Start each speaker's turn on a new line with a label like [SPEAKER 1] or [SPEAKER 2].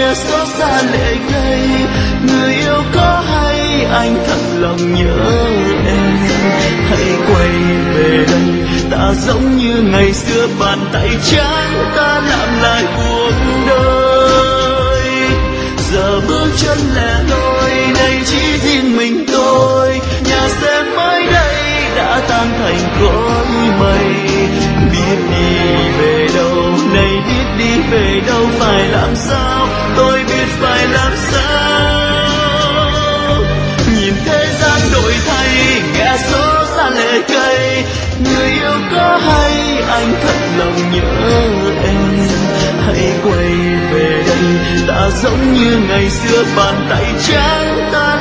[SPEAKER 1] nghe xót xa lệ ngây. Người yêu có hay anh thật lòng nhớ em, hãy quay về đây. Ta giống như ngày xưa, bàn tay trắng ta làm lại cuộc đời. Giờ bước chân lẻ loi, đây chỉ riêng mình tôi. Nhà xe mới đây đã tan thành khói mây. Biết đi về đâu, này biết đi về đâu, phải làm sao, tôi biết phải làm sao. Nhìn thế gian đổi thay, nghe xót xa lệ cay. Người yêu có hay anh thật lòng nhớ em, hãy quay về đây. Ta giống như ngày xưa, bàn tay trắng ta